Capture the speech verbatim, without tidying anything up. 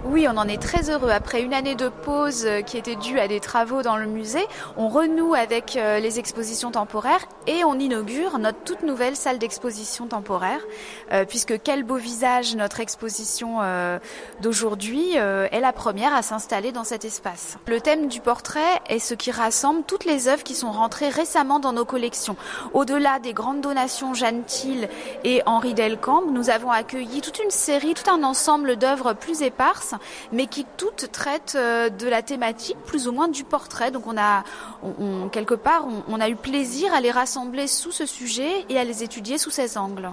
Oui, on en est très heureux. Après une année de pause qui était due à des travaux dans le musée, on renoue avec les expositions temporaires et on inaugure notre toute nouvelle salle d'exposition temporaire, euh, puisque Quel beau visage, notre exposition euh, d'aujourd'hui, euh, est la première à s'installer dans cet espace. Le thème du portrait est ce qui rassemble toutes les œuvres qui sont rentrées récemment dans nos collections. Au-delà des grandes donations Jeanne Thiel et Henri Delcambre, nous avons accueilli toute une série, tout un ensemble d'œuvres plus éparses, mais qui toutes traitent de la thématique plus ou moins du portrait. Donc on a, on, on, quelque part, on, on a eu plaisir à les rassembler sous ce sujet et à les étudier sous ces angles.